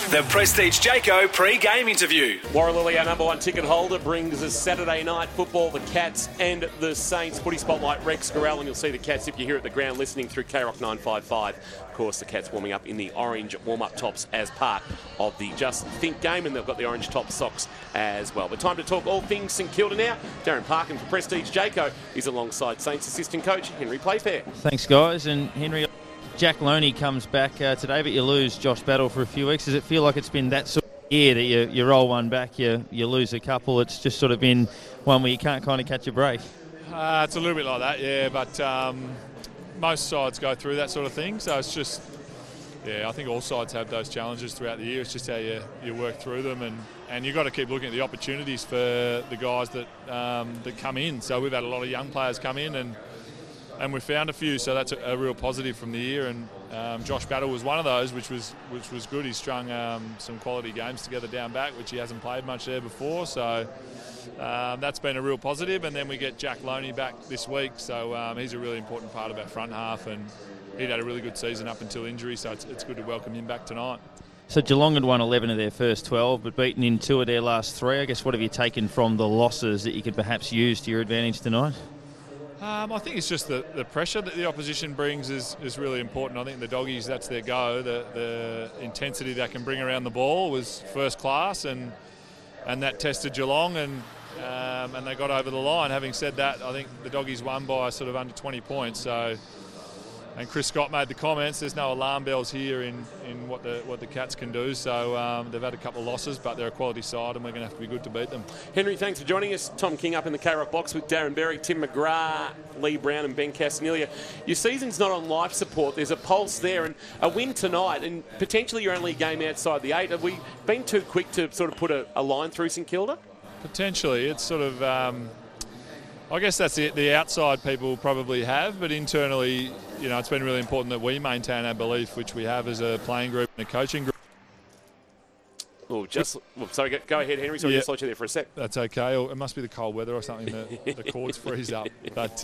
The Prestige Jayco pre-game interview. Warren Lilly, our number one ticket holder, brings us Saturday night football, the Cats and the Saints. Footy Spotlight, Rex Gorell, and you'll see the Cats if you're here at the ground listening through K-Rock 955. Of course, the Cats warming up in the orange warm-up tops as part of the Just Think game, and they've got the orange top socks as well. But time to talk all things St Kilda now. Darren Parkin for Prestige Jayco is alongside Saints assistant coach Henry Playfair. Thanks, guys. And Henry, Jack Loney comes back today, but you lose Josh Battle for a few weeks. Does it feel like it's been that sort of year that you roll one back, you lose a couple? It's just sort of been one where you can't kind of catch a break. It's a little bit like that, yeah, but most sides go through that sort of thing. So it's just, I think all sides have those challenges throughout the year. It's just how you work through them, and you've got to keep looking at the opportunities for the guys that come in. So we've had a lot of young players come in, and we found a few, so that's a real positive from the year. And Josh Battle was one of those, which was good. He strung some quality games together down back, which he hasn't played much there before. So that's been a real positive. And then we get Jack Loney back this week, so he's a really important part of our front half, and he'd had a really good season up until injury, so it's good to welcome him back tonight. So Geelong had won 11 of their first 12, but beaten in 2 of their last 3. I guess what have you taken from the losses that you could perhaps use to your advantage tonight? I think it's just the pressure that the opposition brings is really important. I think the Doggies, that's their go. The intensity they can bring around the ball was first class, and that tested Geelong, and they got over the line. Having said that, I think the Doggies won by sort of under 20 points. And Chris Scott made the comments, there's no alarm bells here in what the Cats can do. So they've had a couple of losses, but they're a quality side, and we're going to have to be good to beat them. Henry, thanks for joining us. Tom King up in the K-Rock box with Darren Berry, Tim McGrath, Lee Brown and Ben Castignelia. Your season's not on life support. There's a pulse there, and a win tonight, and potentially you're only a game outside the 8. Have we been too quick to sort of put a line through St Kilda? Potentially. It's sort of... I guess that's the outside people probably have, but internally, it's been really important that we maintain our belief, which we have as a playing group and a coaching group. Sorry, go ahead, Henry. Sorry, just let you there for a sec. That's okay. Or it must be the cold weather or something that the cords freeze up. But,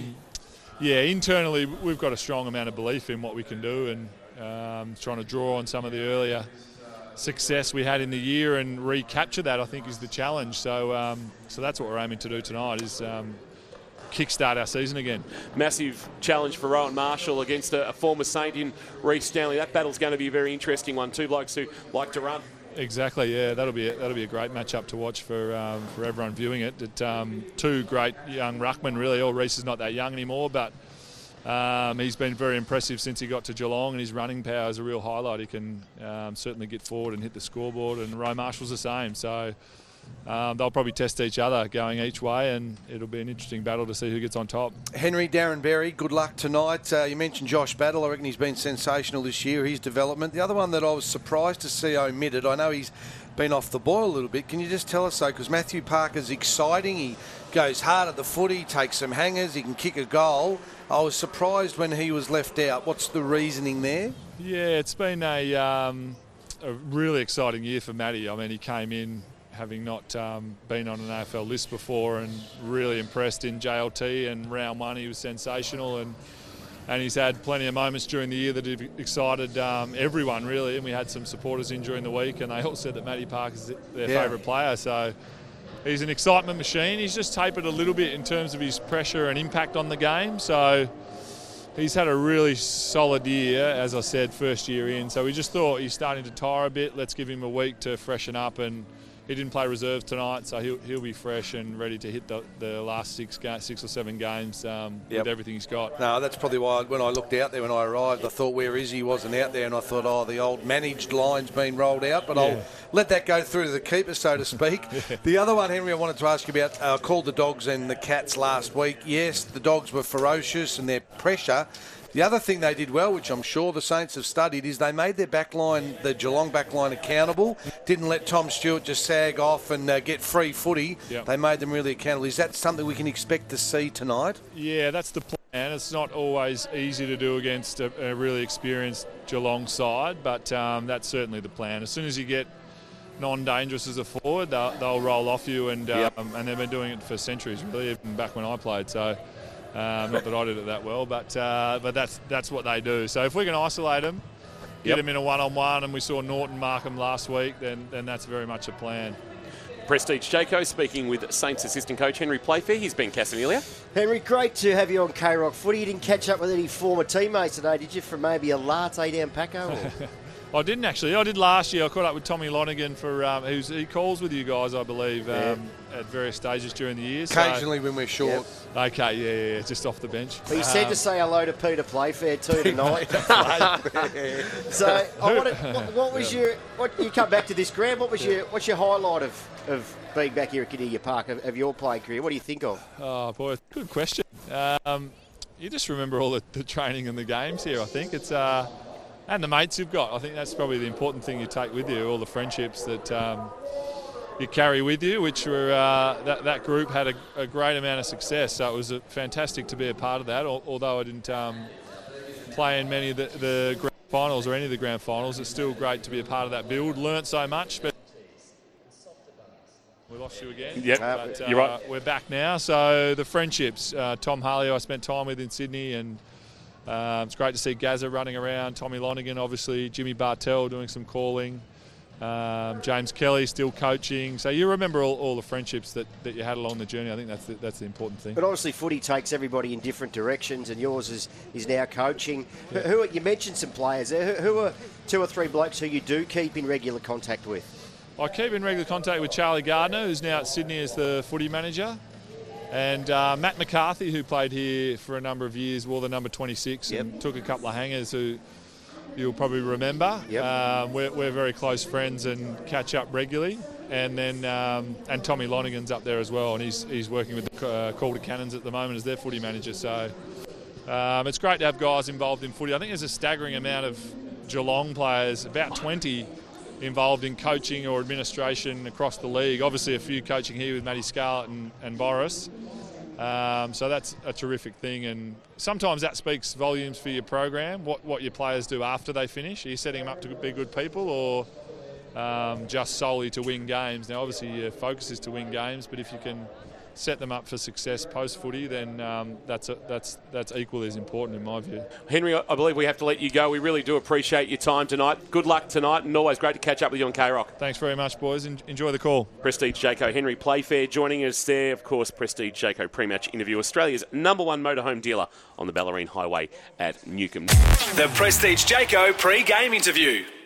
internally, we've got a strong amount of belief in what we can do, and trying to draw on some of the earlier success we had in the year and recapture that, I think, is the challenge. So that's what we're aiming to do tonight, is kickstart our season again. Massive challenge for Rowan Marshall against a former Saint in Reece Stanley. That battle's going to be a very interesting one. 2 blokes who like to run. Exactly, yeah. That'll be a great matchup to watch for everyone viewing it. 2 great young ruckmen, really. Reece is not that young anymore, but he's been very impressive since he got to Geelong, and his running power is a real highlight. He can certainly get forward and hit the scoreboard, and Rowan Marshall's the same. So they'll probably test each other going each way, and it'll be an interesting battle to see who gets on top. Henry, Darren Berry, good luck tonight. You mentioned Josh Battle. I reckon he's been sensational this year, his development. The other one that I was surprised to see omitted, I know he's been off the boil a little bit. Can you just tell us, though, because Matthew Parker's exciting. He goes hard at the footy, takes some hangers, he can kick a goal. I was surprised when he was left out. What's the reasoning there? Yeah, it's been a really exciting year for Matty. I mean, he came in having not been on an AFL list before, and really impressed in JLT, and round 1 he was sensational, and he's had plenty of moments during the year that have excited everyone, really. And we had some supporters in during the week, and they all said that Matty Parker's their favourite player. So he's an excitement machine. He's just tapered a little bit in terms of his pressure and impact on the game. So he's had a really solid year, as I said, first year in. So we just thought he's starting to tire a bit. Let's give him a week to freshen up, and he didn't play reserves tonight, so he'll be fresh and ready to hit the last 6 or 7 games with everything he's got. No, that's probably why when I looked out there when I arrived, I thought, where is he? He wasn't out there, and I thought, the old managed line's been rolled out, but I'll let that go through to the keeper, so to speak. The other one, Henry, I wanted to ask you about, I called the Dogs and the Cats last week. Yes, the Dogs were ferocious and their pressure. The other thing they did well, which I'm sure the Saints have studied, is they made their backline, the Geelong backline, accountable. Didn't let Tom Stewart just sag off and get free footy. Yep. They made them really accountable. Is that something we can expect to see tonight? Yeah, that's the plan. It's not always easy to do against a really experienced Geelong side, but that's certainly the plan. As soon as you get non-dangerous as a forward, they'll roll off you, and they've been doing it for centuries, really, even back when I played. So. Not that I did it that well, but that's what they do. So if we can isolate them, get them in a one-on-one, and we saw Norton mark them last week, then that's very much a plan. Prestige Jaco speaking with Saints assistant coach Henry Playfair. He's Ben Casanelia. Henry, great to have you on K-Rock Footy. You didn't catch up with any former teammates today, did you, from maybe a latte down Paco? I didn't actually. I did last year. I caught up with Tommy Lonergan for he calls with you guys, I believe, at various stages during the year. Occasionally when we're short. Yep. Okay, yeah, just off the bench. But he said to say hello to Peter Playfair too tonight. So, what was your? You come back to this, Graham. What's your highlight of being back here at Kardinia Park of your playing career? What do you think of? Oh boy, good question. You just remember all the training and the games here. I think it's. And the mates you've got. I think that's probably the important thing you take with you, all the friendships that you carry with you, which were that group had a great amount of success. So it was fantastic to be a part of that, although I didn't play in many of the grand finals or any of the grand finals. It's still great to be a part of that build. Learnt so much, but we lost you again. Yep, but, you're right. We're back now. So the friendships, Tom Harley I spent time with in Sydney, and it's great to see Gazza running around, Tommy Lonergan obviously, Jimmy Bartell doing some calling, James Kelly still coaching. So you remember all the friendships that you had along the journey. I think that's the important thing. But obviously footy takes everybody in different directions, and yours is now coaching. Yeah. You mentioned some players there. Who are 2 or 3 blokes who you do keep in regular contact with? I keep in regular contact with Charlie Gardner, who's now at Sydney as the footy manager. And Matt McCarthy, who played here for a number of years, wore the number 26 and took a couple of hangers who you'll probably remember. Yep. We're very close friends and catch up regularly. And then and Tommy Lonergan's up there as well, and he's working with the Calder Cannons at the moment as their footy manager. So it's great to have guys involved in footy. I think there's a staggering amount of Geelong players, about 20, involved in coaching or administration across the league. Obviously a few coaching here with Matty Scarlett and Boris. So that's a terrific thing, and sometimes that speaks volumes for your program, what your players do after they finish. Are you setting them up to be good people, or just solely to win games? Now obviously your focus is to win games, but if you can set them up for success post-footy, then that's equally as important in my view. Henry, I believe we have to let you go. We really do appreciate your time tonight. Good luck tonight, and always great to catch up with you on K-Rock. Thanks very much, boys. Enjoy the call. Prestige Jaco, Henry Playfair joining us there. Of course, Prestige Jaco pre-match interview, Australia's #1 motorhome dealer on the Ballerine Highway at Newcombe. The Prestige Jaco pre-game interview.